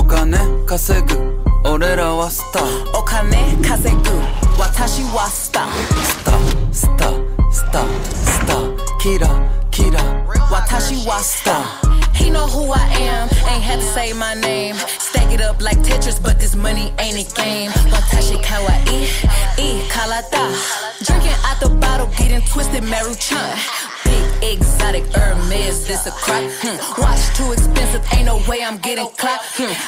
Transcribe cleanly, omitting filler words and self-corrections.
金稼ぐ俺らはスターお金稼ぐ私はスタースタースタースタースターキラキラ私はスターHe know who I am, ain't had to say my name. Stack it up like Tetris, but this money ain't a game. Watashi kawaii, kalata. Drinking out the bottle, getting twisted, Maruchan. Big exotic Hermes, this a crop. Watch too expensive, ain't no way I'm getting clocked.